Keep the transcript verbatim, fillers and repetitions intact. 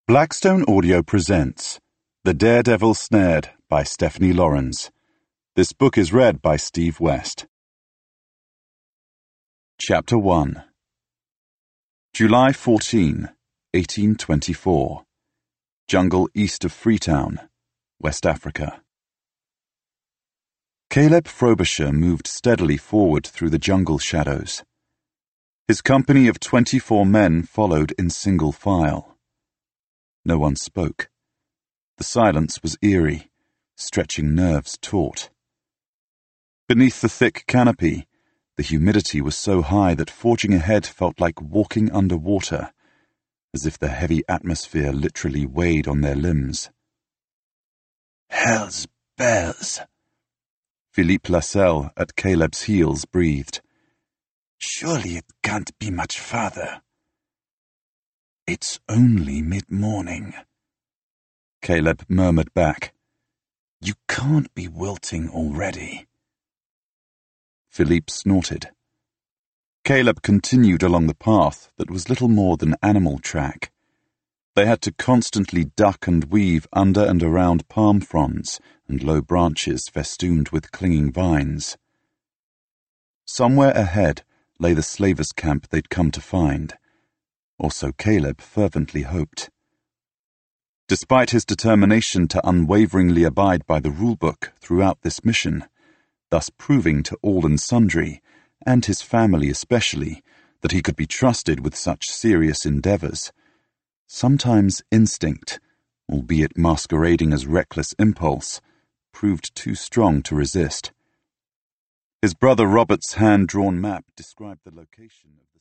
Blackstone Audio presents The Daredevil Snared by Stephanie Laurens. This book is read by Steve West. Chapter one. July fourteenth, eighteen twenty-four. Jungle east of Freetown, West Africa. Caleb Frobisher moved steadily forward through the jungle shadows. His company of twenty-four men followed in single file. No one spoke. The silence was eerie, stretching nerves taut. Beneath the thick canopy, the humidity was so high that forging ahead felt like walking underwater, as if the heavy atmosphere literally weighed on their limbs. Hell's bells, Philippe Lasselle at Caleb's heels breathed. Surely it can't be much farther. It's only mid-morning, Caleb murmured back. You can't be wilting already. Philippe snorted. Caleb continued along the path that was little more than animal track. They had to constantly duck and weave under and around palm fronds and low branches festooned with clinging vines. Somewhere ahead lay the slavers' camp they'd come to find, or so Caleb fervently hoped. Despite his determination to unwaveringly abide by the rulebook throughout this mission, thus proving to all and sundry, and his family especially, that he could be trusted with such serious endeavors, sometimes instinct, albeit masquerading as reckless impulse, proved too strong to resist. His brother Robert's hand-drawn map described the location of the